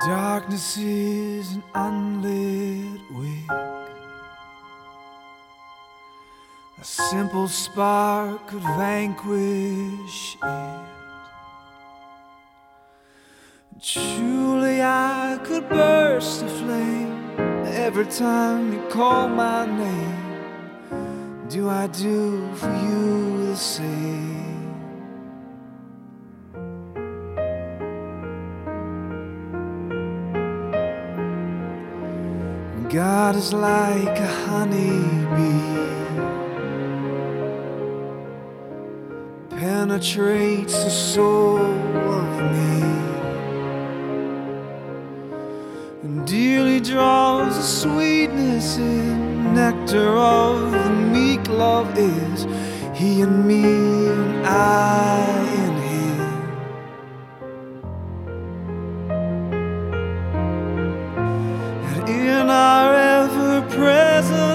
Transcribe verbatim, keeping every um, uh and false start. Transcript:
Darkness is an unlit wick, a simple spark could vanquish it. Truly I could burst a flame every time you call my name. Do I do for you the same? God is like a honeybee, penetrates the soul of me, and dearly draws the sweetness in nectar of the meek. Love is he in me and I in him. And in our ever-present